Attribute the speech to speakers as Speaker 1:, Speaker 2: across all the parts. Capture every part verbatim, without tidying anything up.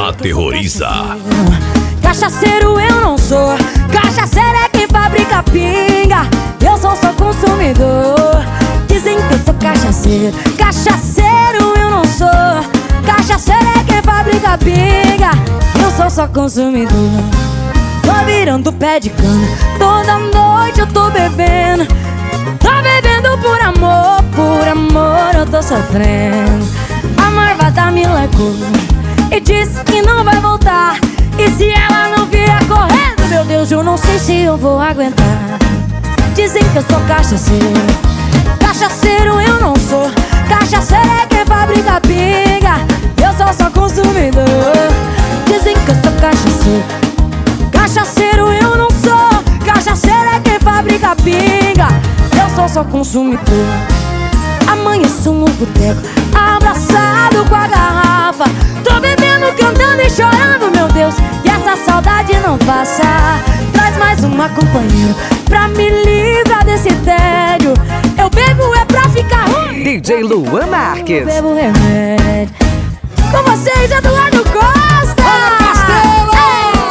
Speaker 1: aterroriza.
Speaker 2: Cachaceiro eu não sou, cachaceiro é quem fabrica pinga. Eu sou só consumidor. Dizem que eu sou cachaceiro, cachaceiro eu não sou. Cachaceiro é quem fabrica pinga. Eu sou só consumidor. Tô virando pé de cana, toda noite eu tô bebendo. Tô bebendo por amor, por amor eu tô sofrendo. A marvada me largou e disse que não vai voltar. E se ela não vier correndo, meu Deus, eu não sei se eu vou aguentar. Dizem que eu sou cachaceiro, cachaceiro eu não sou. Cachaceiro é quem fabrica pinga. Eu sou só consumidor. Dizem que eu sou cachaceiro, cachaceiro eu não sou. Cachaceiro é quem fabrica pinga. Eu sou só consumidor. Amanheço no boteco, abraçado com a garrafa. Tô bebendo, cantando e chorando, meu Deus, e essa saudade não passa. Traz mais uma companheira pra me livrar desse tédio. Eu bebo é pra ficar ruim.
Speaker 3: D J Luan Marques.
Speaker 2: Eu bebo remédio. Com vocês, Eduardo Costa.
Speaker 4: Fala, Castelo!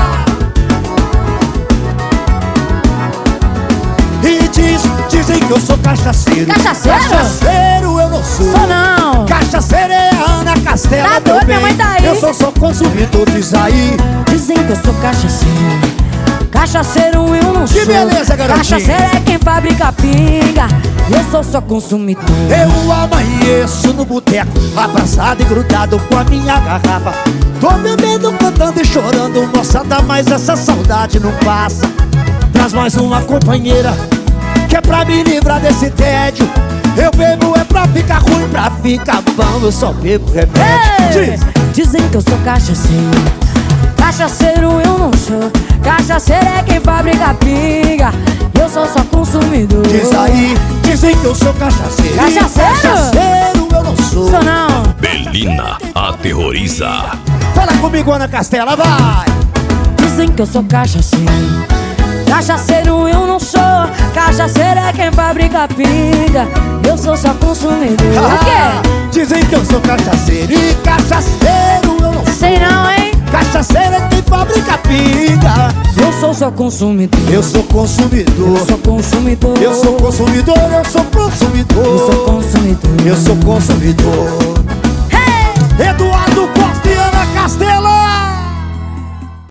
Speaker 4: E diz, dizem que eu sou cachaceiro.
Speaker 2: Cachaceiro?
Speaker 4: Cachaceiro eu não sou.
Speaker 2: Sou não.
Speaker 4: Cachaceiro é a Ana Castela.
Speaker 2: Tá doido, minha mãe tá aí.
Speaker 4: Eu sou só consumidor, diz aí.
Speaker 2: Dizem que eu sou cachaceiro, cachaceiro eu não sou.
Speaker 4: Que beleza, garotinho.
Speaker 2: Cachaceiro é quem fabrica pinga. Eu sou só consumidor.
Speaker 4: Eu amanheço no boteco, abraçado e grudado com a minha garrafa. Tô bebendo, cantando e chorando, moçada, mas essa saudade não passa. Traz mais uma companheira, que é pra me livrar desse tédio. Eu bebo é pra ficar ruim, pra ficar bom, eu só bebo remédio.
Speaker 2: Ei! Dizem que eu sou cachaceiro, cachaceiro eu não sou. Cachaceiro é quem fabrica pinga. Eu sou só consumidor.
Speaker 4: Diz aí, dizem que eu sou cachaceiro.
Speaker 2: Cachaceiro?
Speaker 4: Cachaceiro eu não sou.
Speaker 2: Sou não.
Speaker 1: Belina aterroriza.
Speaker 4: Fala comigo, Ana Castela, vai!
Speaker 2: Dizem que eu sou cachaceiro, cachaceiro eu não sou. Cachaceiro é quem fabrica pinga. Eu sou só consumidor. O quê?
Speaker 4: Dizem que eu sou cachaceiro e cachaceiro eu não sou.
Speaker 2: Sei não, hein?
Speaker 4: Cachaceiro é quem fabrica pinga.
Speaker 2: Eu sou só consumidor.
Speaker 4: Eu sou consumidor.
Speaker 2: Eu sou consumidor.
Speaker 4: Eu sou consumidor, eu sou consumidor.
Speaker 2: Eu sou consumidor.
Speaker 4: Eu sou consumidor.
Speaker 2: Hey!
Speaker 4: Eduardo